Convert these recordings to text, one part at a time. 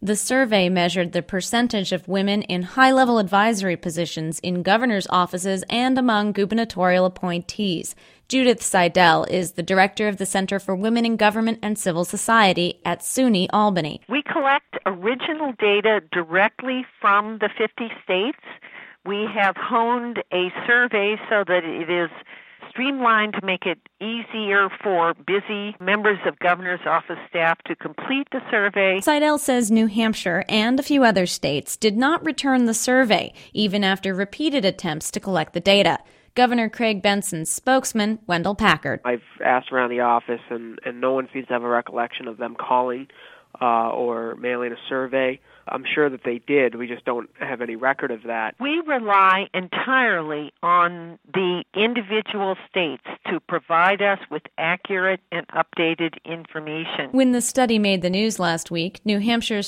The survey measured the percentage of women in high-level advisory positions in governors' offices and among gubernatorial appointees. Judith Seidel is the director of the Center for Women in Government and Civil Society at SUNY Albany. We collect original data directly from the 50 states. We have honed a survey so that it is streamlined to make it easier for busy members of governor's office staff to complete the survey. Seidel says New Hampshire and a few other states did not return the survey, even after repeated attempts to collect the data. Governor Craig Benson's spokesman, Wendell Packard. I've asked around the office, and no one seems to have a recollection of them calling or mailing a survey. I'm sure that they did. We just don't have any record of that. We rely entirely on the individual states to provide us with accurate and updated information. When the study made the news last week, New Hampshire's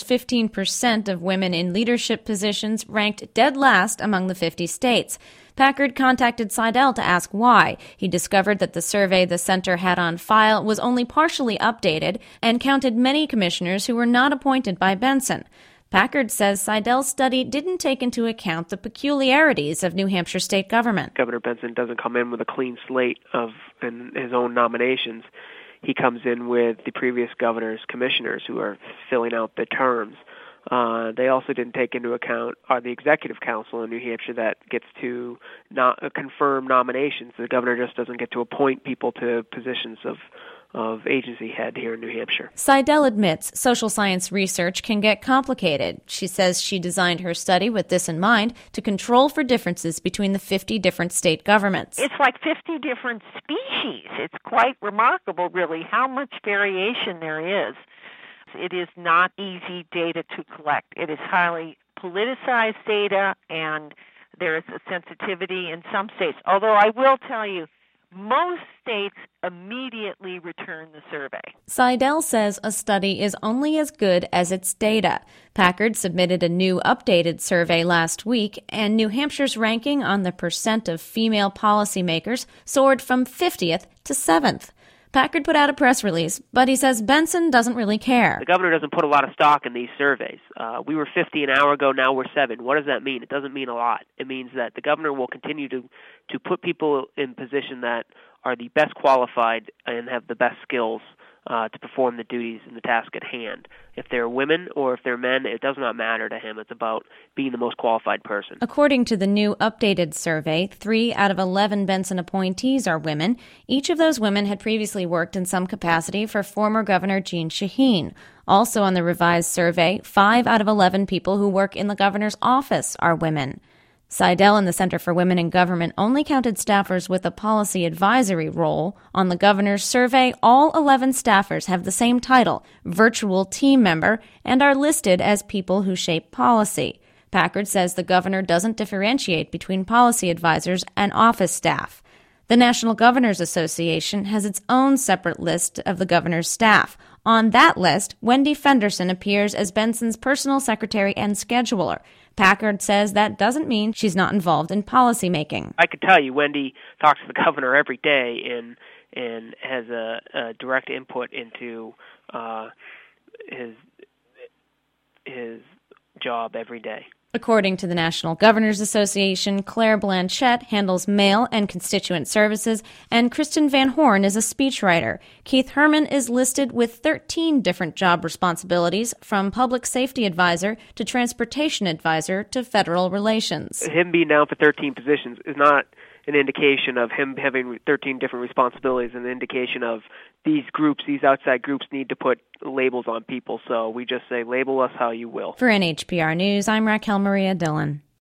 15% of women in leadership positions ranked dead last among the 50 states. Packard contacted Seidel to ask why. He discovered that the survey the center had on file was only partially updated and counted many commissioners who were not appointed by Benson. Packard says Seidel's study didn't take into account the peculiarities of New Hampshire state government. Governor Benson doesn't come in with a clean slate in his own nominations. He comes in with the previous governor's commissioners who are filling out the terms. They also didn't take into account the executive council in New Hampshire that gets to confirm nominations. The governor just doesn't get to appoint people to positions of agency head here in New Hampshire. Seidel admits social science research can get complicated. She says she designed her study with this in mind to control for differences between the 50 different state governments. It's like 50 different species. It's quite remarkable, really, how much variation there is. It is not easy data to collect. It is highly politicized data, and there is a sensitivity in some states. Although I will tell you, most states immediately return the survey. Seidel says a study is only as good as its data. Packard submitted a new updated survey last week, and New Hampshire's ranking on the percent of female policymakers soared from 50th to 7th. Packard put out a press release, but he says Benson doesn't really care. The governor doesn't put a lot of stock in these surveys. We were 50 an hour ago, now we're 7. What does that mean? It doesn't mean a lot. It means that the governor will continue to put people in position that are the best qualified and have the best skills to perform the duties and the task at hand. If they're women or if they're men, it does not matter to him. It's about being the most qualified person. According to the new updated survey, 3 out of 11 Benson appointees are women. Each of those women had previously worked in some capacity for former Governor Jeanne Shaheen. Also on the revised survey, 5 out of 11 people who work in the governor's office are women. Seidel and the Center for Women in Government only counted staffers with a policy advisory role. On the governor's survey, all 11 staffers have the same title, virtual team member, and are listed as people who shape policy. Packard says the governor doesn't differentiate between policy advisors and office staff. The National Governors Association has its own separate list of the governor's staff. On that list, Wendy Fenderson appears as Benson's personal secretary and scheduler. Packard says that doesn't mean she's not involved in policy making. I could tell you Wendy talks to the governor every day and has a direct input into his job every day. According to the National Governors Association, Claire Blanchette handles mail and constituent services, and Kristen Van Horn is a speechwriter. Keith Herman is listed with 13 different job responsibilities, from public safety advisor to transportation advisor to federal relations. Him being down for 13 positions is not an indication of him having 13 different responsibilities, an indication of these outside groups need to put labels on people. So we just say, label us how you will. For NHPR News, I'm Raquel Maria Dillon.